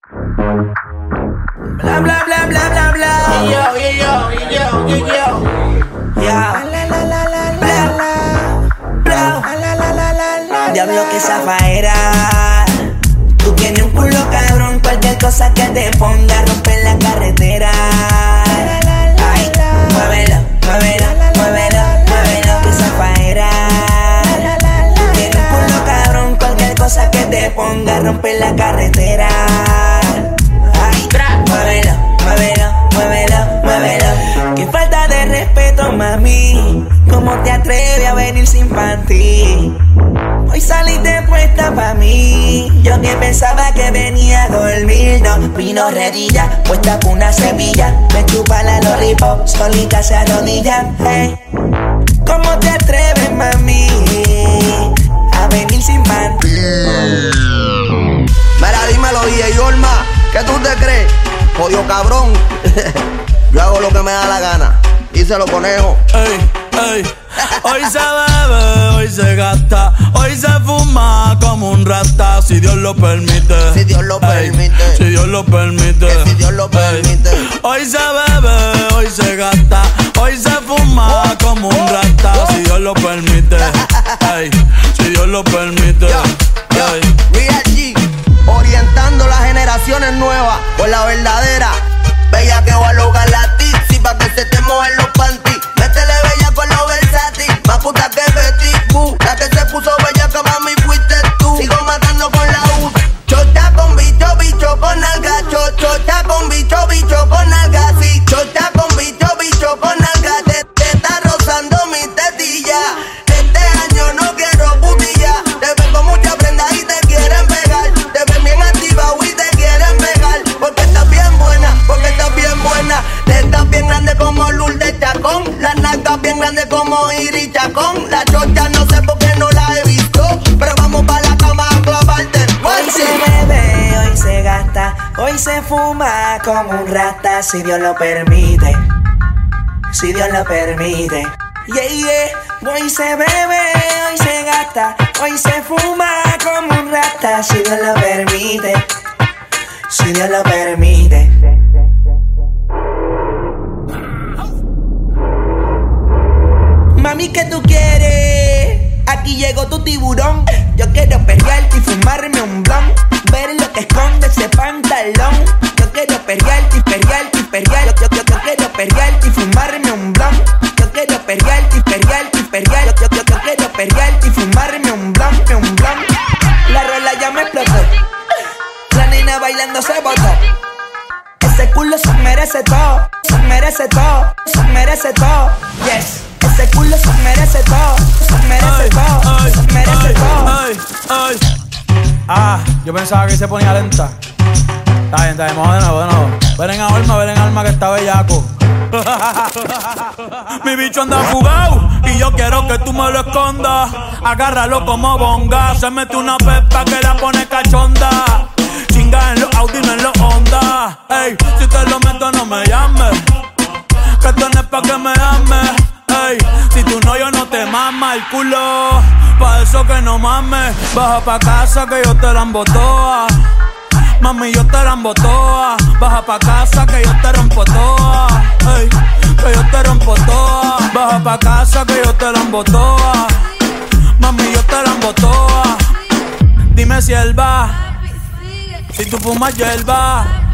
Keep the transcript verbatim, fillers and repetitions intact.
Bla bla bla bla bla bla. Yo, yo, yo, yo, yo, yo. Ya. La la la la la la. Bla. La la la la la. Diablo que zafaera. Tú tienes un culo cabrón, cualquier cosa que te ponga rompe la carretera. Ay, muévelo, muévelo, muévelo, muévelo que zafaera. Tú tienes un culo cabrón, cualquier cosa que te ponga rompe la carretera. Ay, muévelo, muévelo, muévelo, muévelo. Qué falta de respeto, mami. ¿Cómo te atreves a venir sin panty? Hoy saliste puesta pa' mí. Yo que pensaba que venía a dormir. No, vino redilla, puesta por una semilla. Me chupa la lollipop, solita se arrodilla. Hey, ¿cómo te atreves, mami, a venir sin panty? Mira, dímelo, D J Olma, ¿qué tú te crees? Jodido cabrón. Yo hago lo que me da la gana. Díselo, conejo. Ey, ey. Hoy se bebe, hoy se gasta, hoy se fuma como un rata, si Dios lo permite. Si Dios lo Ey, permite. Si Dios lo permite. Que si Dios lo permite. Ey. Hoy se bebe, hoy se gasta, hoy se fuma como un rata, si Dios lo permite. Ey, si Dios lo permite. Yo, yo, Ey. Real G, orientando las generaciones nuevas por la verdadera. Bella que va a lograr la tipsy pa' que se te mojen los panties. Métele bella con los versátil, más puta que Betty Boo. La que se puso bella que mami fuiste tú. Sigo matando con la U. Chota con bicho, bicho con alga. Chota con bicho, bicho con alga. Sí, chota con bicho, bicho con alga. Te, te está rozando mi tetilla. Este año no quiero putilla. Te ves con mucha prenda y te quieren pegar. Te ves bien activado y te quieren pegar. Porque estás bien buena, porque estás bien buena. Te estás bien grande como Lourdes Chacón. Las nalgas bien grandes como Iris Chacón. La chota no sé por qué no la he visto, pero vamos pa' la cama a clavarte. Hoy se bebe, hoy se gasta, hoy se fuma como un rata, si Dios lo permite. Si Dios lo permite. Yeah, yeah. Hoy se bebe, hoy se gasta, hoy se fuma como un rata, si Dios lo permite. Si Dios lo permite. Mami, ¿qué tú quieres? Aquí llegó tu tiburón. Yo quiero perrearte y fumarme un blunt. Ver lo que esconde ese pantalón. Yo quiero perrearte y perrearte y perrearte. Yo, yo, yo, yo quiero perrearte y fumarme un blunt. Yo quiero perrearte y perrearte y perrearte. Yo, yo, yo, yo quiero perrearte y fumarme un blunt, un blunt. La rola ya me explotó. La nena bailando se botó. Ese culo se merece todo, se merece todo, se merece todo. Yes. Ese culo se merece todo, se merece Ay, todo, ay, se merece ay, todo. ay, ay. Ah, yo pensaba que se ponía lenta. Está bien, está bien, vamos de nuevo, de nuevo. Ven en alma, ven en alma que está bellaco. Mi bicho anda fugado y yo quiero que tú me lo escondas. Agárralo como bonga. Se mete una pepa que la pone cachonda. Chinga en los Audi, no en los Honda. Ey, si te lo meto no me llames, que esto no es pa' que me ames. Ey, si tú no, yo no te mama el culo. Pa' eso que no mames. Baja pa' casa que yo te la embotoa. Mami, yo te la embotoa. Baja pa' casa que yo te rompo toa. Ey, que yo te rompo toa. Baja pa' casa que yo te la embotoa. Mami, yo te la embotoa. Dime si él va, si tú fumas hierba.